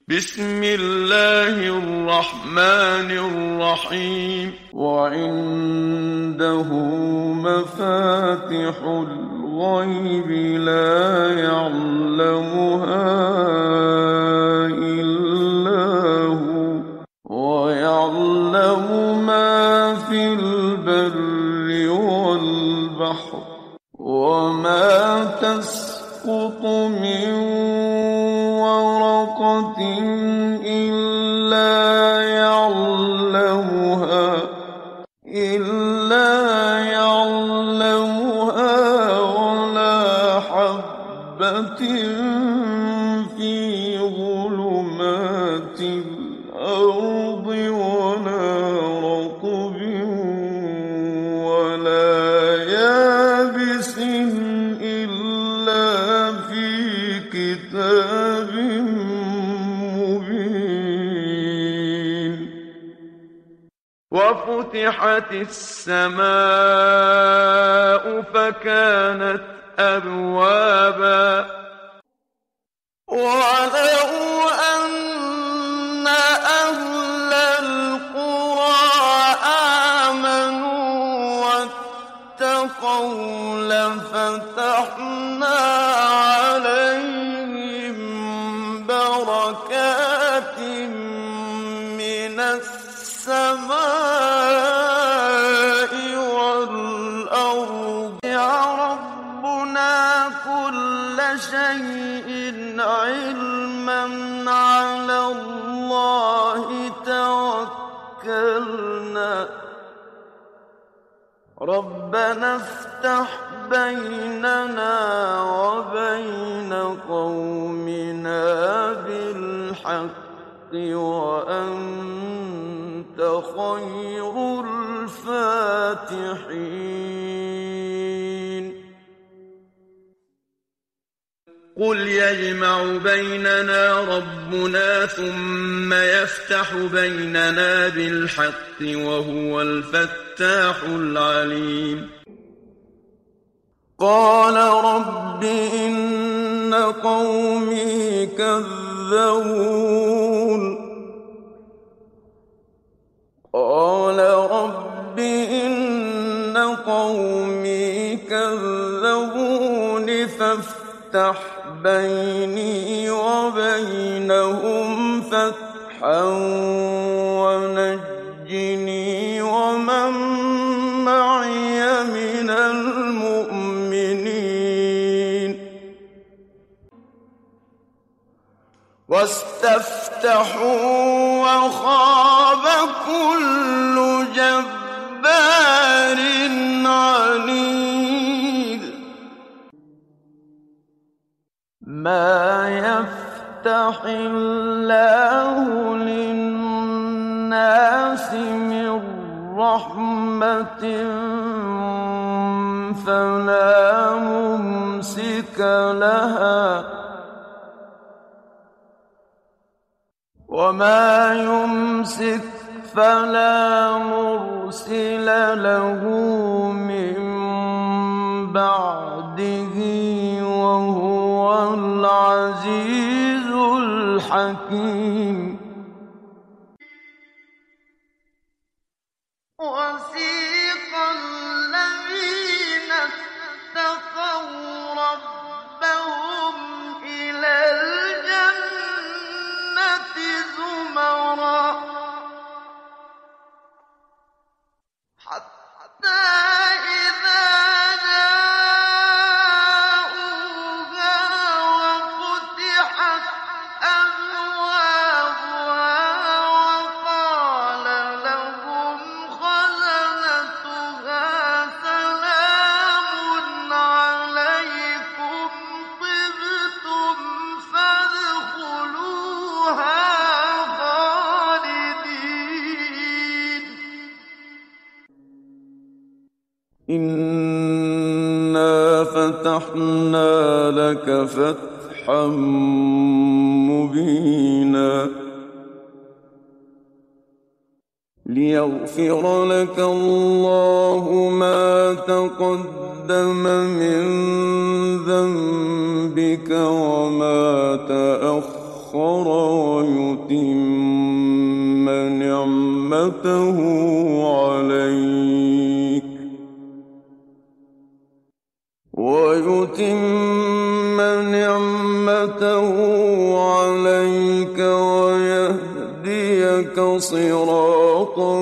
بسم الله الرحمن الرحيم. وعنده مفاتح الغيب لا يعلمها إلا هو ويعلم ما في البر والبحر وما تسقط من ورقة إلا يعلمها ولا حبة في ظلمات الأرض ولا رطب ولا يابس إلا في كتاب مبين. وفتحت السماء فكانت أبوابا ولو أن أهل القرى آمنوا واتقوا لفتحنا عليهم بركات من السماء والأرض. ربنا كل شيء علما على الله توكلنا. ربنا افتح بيننا وبين قومنا بالحق وأنت خير الفاتحين. قل يجمع بيننا ربنا ثم يفتح بيننا بالحق وهو الفتاح العليم. قال رب إن قومي كذبون. قال رب إن قومي كذبون فافتح بيني وبينهم فتحا ونجني ومن معي من المؤمنين. واستفتحوا وخاب كل جبار عنيد. ما يفتح الله للناس من رحمة فلا ممسك لها وما يمسك فلا مرسل له من بعده وهو العزيز الحكيم. وسيق الذين اتقوا ربهم إلى الجنة زمرا حتى إذا جاءوها وفتحت أبوابها وقال لهم خزنتها سلام عليكم طبتم فادخلوها خالدين. إنا فتحنا لك فتحا مبينا ليغفر لك الله ما تقدم من ذنبك وما تأخر الآخر ويتم نعمته عليك ويهديك صراطا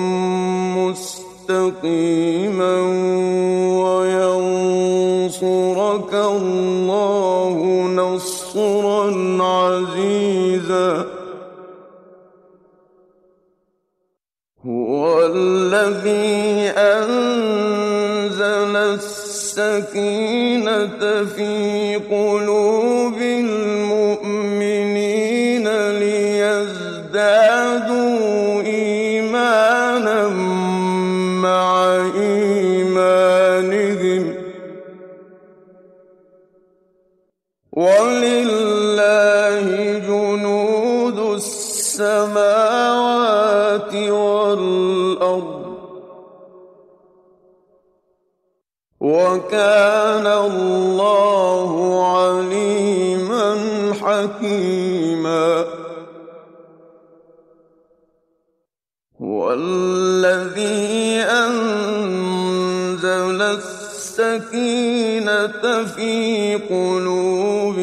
مستقيما وينصرك الله نصرا عزيزا. هو الذي أنزل السكينة في قلوب المؤمنين ليزدادوا إيمانا مع إيمانهم ولله جنود السماوات والأرض وكان الله عليما حكيما. هو الذي أنزل السكينة في قلوب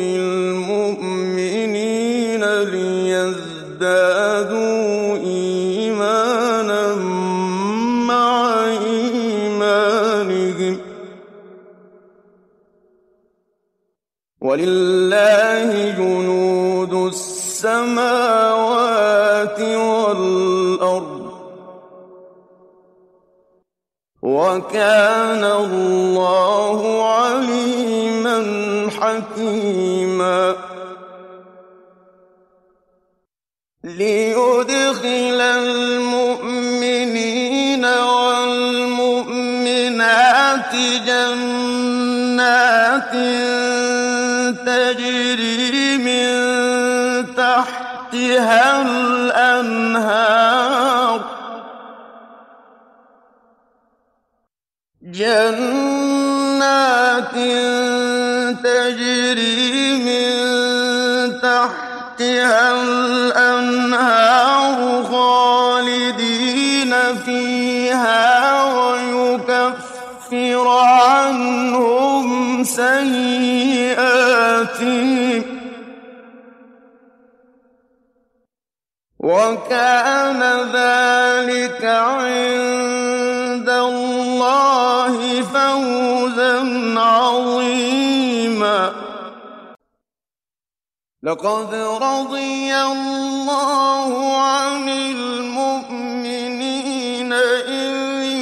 المؤمنين ليزدادوا إيمانا مع إيمانهم ولله جنود السماوات والأرض وكان الله عليما حكيما. ليدخل المؤمنين والمؤمنات جنات تجري من تحتها الأنهار خالدين فيها ويكفر عنهم سيئاتهم وكان ذلك عند الله فوزا عظيما. لقد رضي الله عن المؤمنين إذ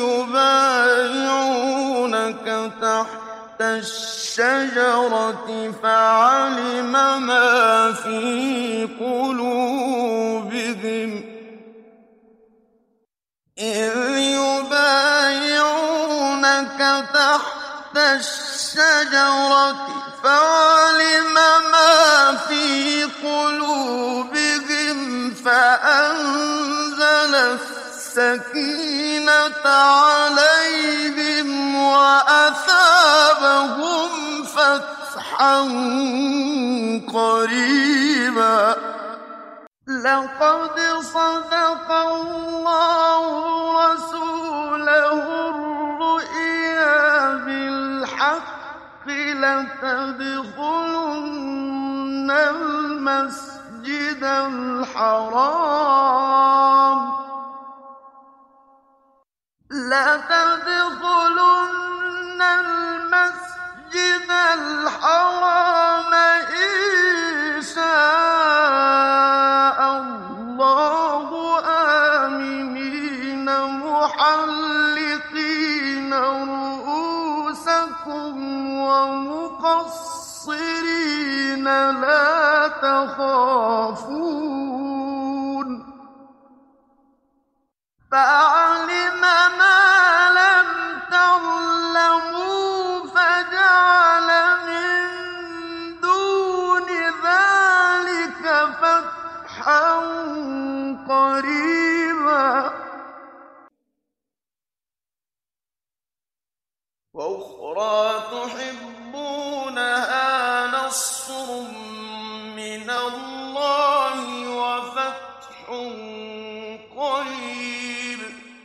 يبايعونك تحت الشجرة فعلم ما في قلوبهم إذ يبايعونك تحت الشجرة فعلم ما في قلوبهم فأنزل السكينة عليهم وأثابهم فتحا قريبا. لقد صدق الله رسوله الرؤيا بالحق لتدخلن المسجد الحرام إن شاء الله آمنين محلقين رؤوسكم ومقصرين لا تخافون فعلم ما لم تعلموا قريب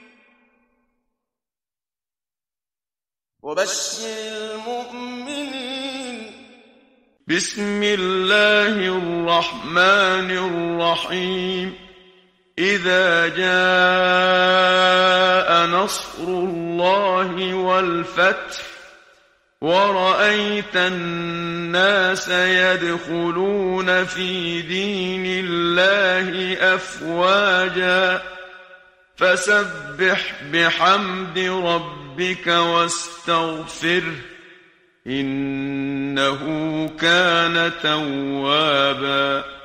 وبشر المؤمنين. بسم الله الرحمن الرحيم. إذا جاء نصر الله والفتح ورأيت الناس يدخلون في دين الله أفواجا فسبح بحمد ربك واستغفره إنه كان توابا.